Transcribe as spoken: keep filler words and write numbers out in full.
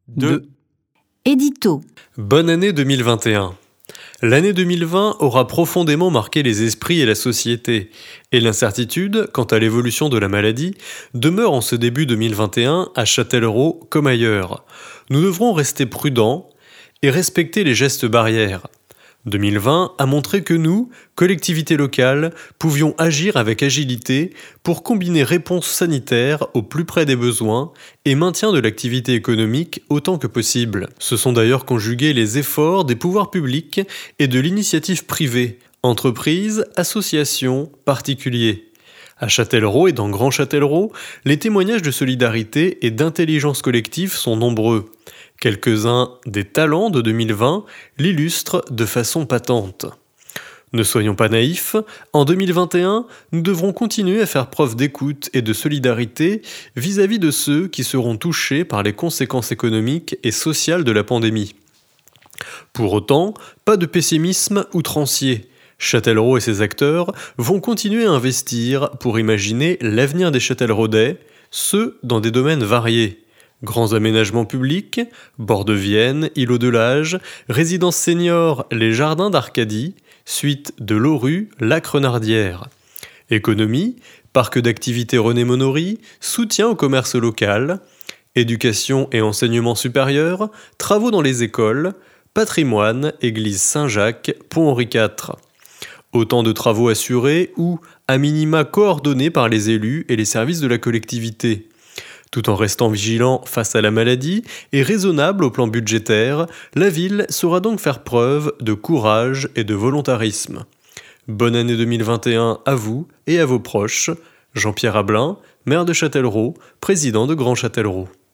deux. Édito. Bonne année deux mille vingt et un. L'année deux mille vingt aura profondément marqué les esprits et la société, et l'incertitude quant à l'évolution de la maladie demeure en ce début deux mille vingt et un à Châtellerault comme ailleurs. Nous devrons rester prudents et respecter les gestes barrières. deux mille vingt a montré que nous, collectivités locales, pouvions agir avec agilité pour combiner réponse sanitaire au plus près des besoins et maintien de l'activité économique autant que possible. Ce sont d'ailleurs conjugués les efforts des pouvoirs publics et de l'initiative privée, entreprises, associations, particuliers. À Châtellerault et dans Grand Châtellerault, les témoignages de solidarité et d'intelligence collective sont nombreux. Quelques-uns des talents de deux mille vingt l'illustrent de façon patente. Ne soyons pas naïfs, en deux mille vingt et un, nous devrons continuer à faire preuve d'écoute et de solidarité vis-à-vis de ceux qui seront touchés par les conséquences économiques et sociales de la pandémie. Pour autant, pas de pessimisme outrancier. Châtellerault et ses acteurs vont continuer à investir pour imaginer l'avenir des Châtelleraudais, ce dans des domaines variés. Grands aménagements publics, bords de Vienne, îlots de l'Age, résidences seniors, les jardins d'Arcadie, suite de l'Auru, lac Renardière. Économie, parc d'activités René Monory, soutien au commerce local, éducation et enseignement supérieur, travaux dans les écoles, patrimoine, église Saint-Jacques, pont Henri quatre. Autant de travaux assurés ou, à minima, coordonnés par les élus et les services de la collectivité. Tout en restant vigilant face à la maladie et raisonnable au plan budgétaire, la ville saura donc faire preuve de courage et de volontarisme. Bonne année deux mille vingt et un à vous et à vos proches. Jean-Pierre Ablin, maire de Châtellerault, président de Grand Châtellerault.